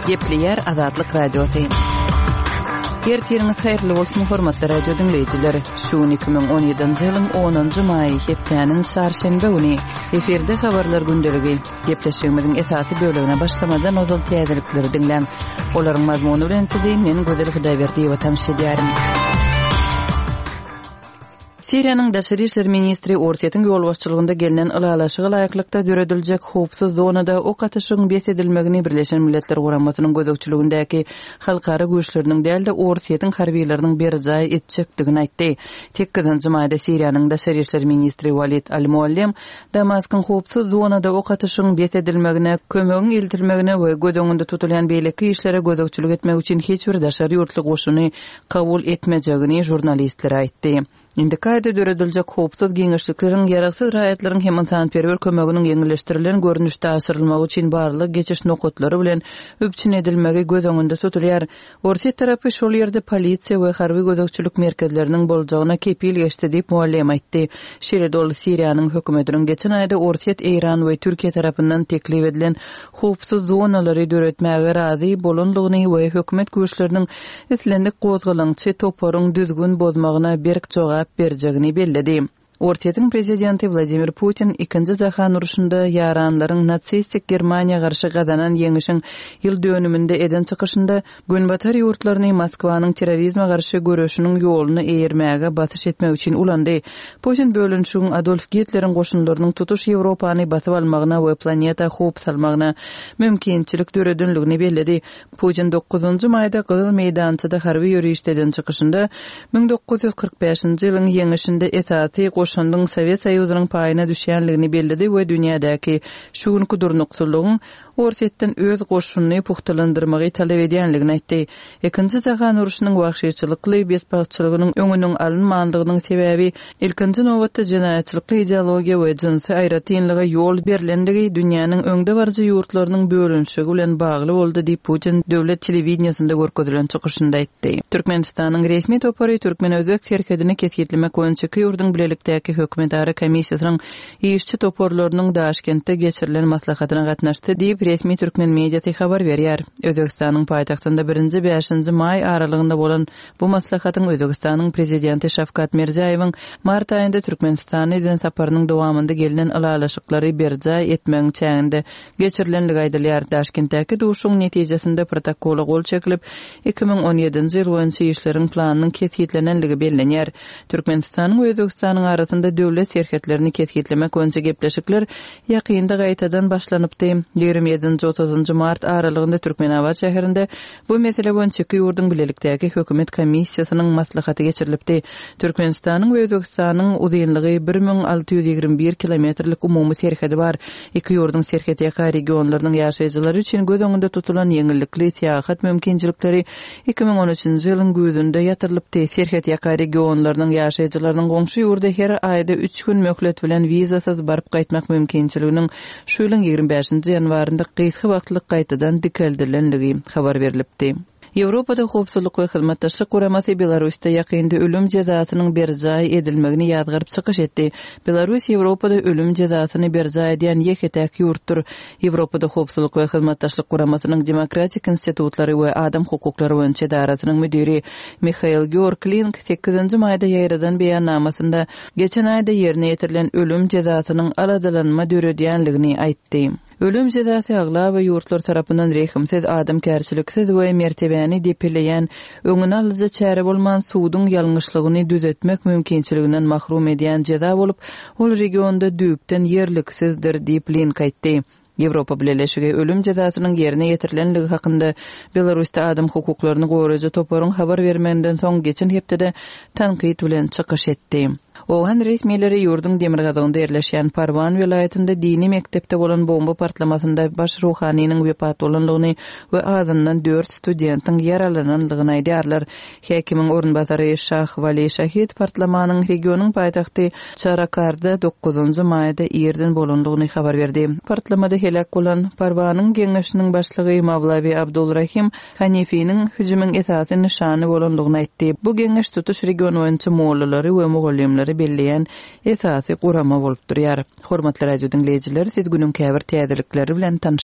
Gepleyer Azadlyk Radiosu. Gerçeğiniz hayırlı olsun hormatly radio dinleyijileri. Şu 2017-nji ýylyň 10-njy maý hepdeniň çarşembe güni eferde habarlar gündeligi gepleşigimiziň esasy bölegine başlamadan ozal täzelikleri dinlen. Olaryň mazmuny bilen sizi men Gözel Hudaýberdiýewa tanış edýärim. Siriýanyň Daşary işler ministri Ortiýetiň ýol başçylygynda gelinen ılalaşyga laýyklykda dörediljek howpsuz zonada ok atyşyň besedilmegini Birleşen Milletler Guramasynyň gözegçiligindäki halkara güýçleriniň däl de Ortiýetiň harbiýleriniň berjaý etjekdigini aýtdy. Tekkizinji maýda Siriýanyň Daşary işler ministri Walid al-Muallim Damaskyň howpsuz zonada ok atyşyň besedilmegine kömegiň eltilmegine we göz tutulýan beýleki işlere gözegçilik etmek üçin hiç bir daşary ýurtly goşuny kabul etmejegini jurnalistlere aýtdy. Indi kaýda dörediljek howpsuz giňişlikleriň ýaraksız raýatlaryň hem sanperwer kömeginiň ýeňilleşdirilen görnüşde aşyrylmagy üçin barlyk geçiş nokatlary bilen öpçün edilmegi göz öňünde tutulýar. Ortiýet tarapy şol ýerde polisiýa we harby gözegçilik merkezleriniň boljagyna kepil geçdi diýip muallim aýtdy. Şeredol Siriýanyň hökümetiniň geçen aýda Ortiýet, Eýran we Türkiýe tarapyndan teklip edilen howpsuz zonalary döretmäge razy bolandygyny we hökümet güýçleriniň islendik gozgalançy toparyň düzgün bozmagyna berk jogap berjegini belledi. Ortiýetiň prezidenti Vladimir Putin ikinji jahan uruşunda ýaranlaryň natsistik Germaniýa garşy gazanan ýeňişiň ýyl dönüminde eden çykyşynda Günbatar ýurtlaryny Moskwanyň terrorizme garşy görüşiniň ýoluny eýermäge batyş etmek üçin ulandy. Putin bölünşiň Adolf Hitleriniň goşunlarynyň tutuş Ýewropany basyp almagyna we planeta howp salmagyna mümkinçilik döredinligini belledi. Putin 9-njy maýda Gyzyl meýdançyda harby ýürüýüşde eden çykyşynda 1945-nji ýylyň ýeňişinde esasy Şondyň Sowet Soýuzynyň paýyna düşýänligini belledi we dünýädäki şuňky durnukçylygyň Ortiýetden öz goşunyny puhtalandyrmagy talap edýänligini aýtdy. Ikinji jahan uruşynyň wagşyçylykly bespaçylygynyň öňüniň alınmandygynyň sebäbi ilkinji nowatda jenaýatçylykly ideologiýa we jinsy aýratynlyga ýol berilendigi dünýäniň öňde barjy ýurtlarynyň bölünşigi bilen bagly boldy diýip Putin döwlet telewiziýasynda görkezdilen çykyşynda aýtdy. Türkmenistanyň resmi topary Türkmen özek serkedini ketgitlemek boýunça ýurdun bilelikdäki hökümetara komissiýasynyň işçi toporlarynyň Daşkentde geçirilen maslahatyna gatnaşdy diýip resmi Türkmen mediasy habar berýär. Özbekistanyň paýtagtynda 1-5 maý aralygyna bolan bu maslahatyň Özbekistanyň prezidenti Şavkat Mirziýewiň mart aýynda Türkmenistana eden saparynyň dowamında gelinen ılalaşyklary berjaý etmegiň çäginde geçirilenligi aýdylýar. Daşkentdäki duşuň netijesinde protokola gol çekilip 2017-nji ýyl boýunça işleriň planynyň ketgitlenenligi bellenýär. Türkmenistanyň we Özbekistanyň arasynda döwlet serhetlerini ketgitlemek boýunça gepleşikler ýakynda gaýtadan başlanypdy. 27-30 mart aralygynda Türkmenabad şäherinde bu mesele boýunça ýurdun bilelikdäki hökümet komissiýasynyň maslahaty geçirilipdi. Türkmenistanyň we Özbekistanyň uzunlygy 1621 kilometrlik umumy serhedi bar. Iki ýurdun serheti ýaka regionlarynyň ýaşaýjylary üçin göz öňünde tutulan ýeňillikli seýahat mümkinçilikleri 2013-nji ýylyň güýdünde ýatyrylypdy. Serheti ýaka regionlarynyň ýaşaýjylarynyň goňşy ýurda her aýda 3 gün möhlet bilen wizasyz baryp gaýtmak mümkinçiliginiň şu ýylyň 25-nji ýanwarynda gysga wagtlyk gaýtadan dikeldirilendigi habar berilipdi. Ýewropada howpsuzlyk we hyzmatdaşlyk guramasy Belarusda ýakynda ölüm jazasynyň berjaý edilmegini ýadgaryp çykyş etdi. Belarus Ýewropada ölüm jazasyny berjaý edýän ýeketäk ýurtdur. Ýewropada howpsuzlyk we hyzmatdaşlyk guramasynyň demokratik institutlary we adam hukuklary boýunça darasynyň müdiri Mikhail Georgling 8-nji maýda ýaýradan beýannamasynda geçen aýda ýerine ýetirilen ölüm jazasynyň aladylanma döredýänligini aýtdy. Ölüm jazasy agla we ýurtlar tarapyndan rehimsiz adam kärçiliksiz we mertebäni depileýän öňüne alyjy çäre bolman suwdyň ýalňyşlygyny düzetmek mümkinçiliginden mahrum edýän jaza bolup, ol regionda düýpden ýerliksizdir diýip Link aýtdy. Ýewropa Birleşigi ölüm jazasynyň ýerine ýetirilenligi hakynda Belarusda adam hukuklaryny goraýjy toparyň habar bermegenden soň geçen hepdede tanqid bilen çykyş etdi. Oğan resmileri ýurdun Demirgazynda ýerleşýän Parwan vilayetinde dini mektepde bolan bomba partlamasynda baş ruhanynyň wepat bolanlygyny we azyndan 4 studentyň yaralananlygyny aýdýarlar. Häkimiň orunbasary Şah Wali Şahid partlamanyň regionyň paýtagty Çarakarda 9-njy maýda ýerden bolanlygyny habar berdi. Partlamada helak bolan Parwanyň geňeşiniň başlygy Mavlavi Abdulrahim Hanifiniň hüjümüň esasy nişany bolanlygyny aýtdy. Bu geňeş tutuş regiony boýunça mollary we mugallimleri belleýän esasy gurama bolup durýar. Hormatly radio dinleýijiler, siz günüň käbir täzelikleri bilen